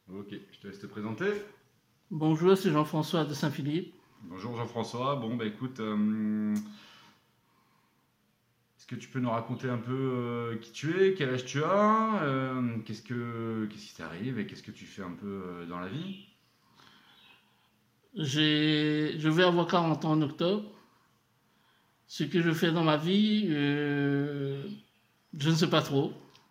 Ok, je te laisse te présenter. Bonjour, c'est Jean-François de Saint-Philippe. Bonjour Jean-François. Bon, bah écoute, est-ce que tu peux nous raconter un peu qui tu es, quel âge tu as, qu'est-ce qui t'arrive et qu'est-ce que tu fais un peu dans la vie? Je vais avoir 40 ans en octobre. Ce que je fais dans ma vie, je ne sais pas trop.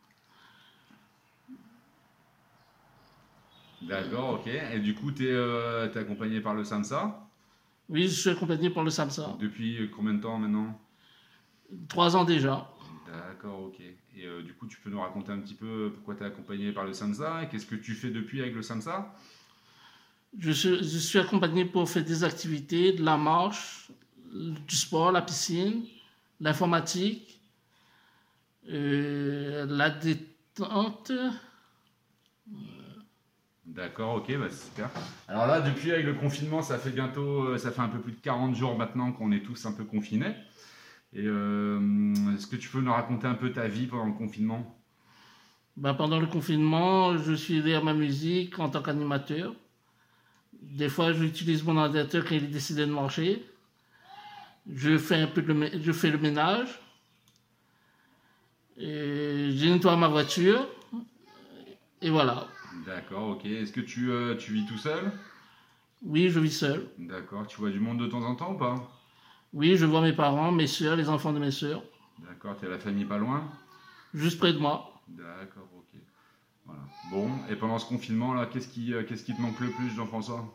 D'accord, ok. Et du coup, t'es accompagné par le SAMSA. Oui, je suis accompagné par le SAMSA. Depuis combien de temps maintenant? 3 ans déjà. D'accord, ok. Et du coup, tu peux nous raconter un petit peu pourquoi tu es accompagné par le SAMSA et qu'est-ce que tu fais depuis avec le SAMSA? Je suis accompagné pour faire des activités, de la marche, du sport, la piscine, l'informatique, la détente. D'accord, ok, bah c'est super. Alors là, depuis avec le confinement, ça fait ça fait un peu plus de 40 jours maintenant qu'on est tous un peu confinés. Et est-ce que tu peux nous raconter un peu ta vie pendant le confinement? Ben, pendant le confinement, je suis derrière ma musique en tant qu'animateur. Des fois, j'utilise mon ordinateur quand il est décidé de marcher. Je fais le ménage. Et je nettoie ma voiture. Et voilà. D'accord, ok. Est-ce que tu vis tout seul? Oui, je vis seul. D'accord, tu vois du monde de temps en temps ou pas? Oui, je vois mes parents, mes soeurs, les enfants de mes soeurs, D'accord, t'es à la famille pas loin? juste près de moi. D'accord, ok. Voilà. Bon, et pendant ce confinement là, qu'est-ce qui te manque le plus, Jean-François?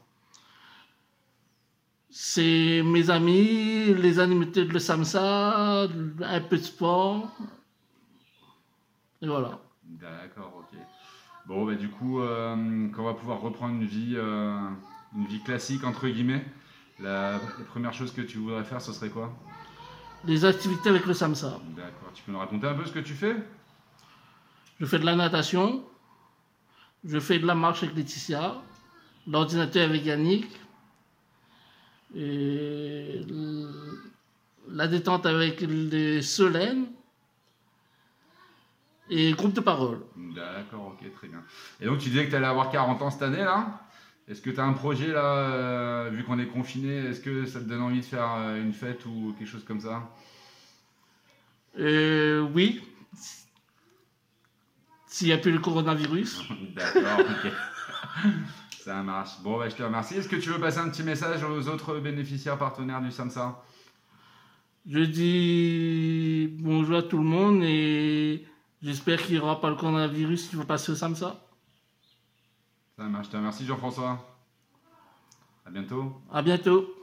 C'est mes amis, les animateurs de le SAMSA, un peu de sport. Et voilà. D'accord, ok. Bon, bah du coup, quand on va pouvoir reprendre une vie classique, entre guillemets, la première chose que tu voudrais faire, ce serait quoi? Les activités avec le SAMSA. D'accord, tu peux nous raconter un peu ce que tu fais? Je fais de la natation. Je fais de la marche avec Laetitia. L'ordinateur avec Yannick. Et la détente avec les Solène. Et groupe de parole. D'accord, ok, très bien. Et donc tu disais que tu allais avoir 40 ans cette année là? Est-ce que tu as un projet là, vu qu'on est confiné, est-ce que ça te donne envie de faire une fête ou quelque chose comme ça? Oui, s'il n'y a plus le coronavirus. D'accord, ok. Ça marche. Bon, bah, je te remercie. Est-ce que tu veux passer un petit message aux autres bénéficiaires partenaires du SAMSA? Je dis bonjour à tout le monde et j'espère qu'il n'y aura pas le coronavirus qui va passer au SAMSA. Ça marche. Je te remercie, Jean-François. À bientôt. À bientôt.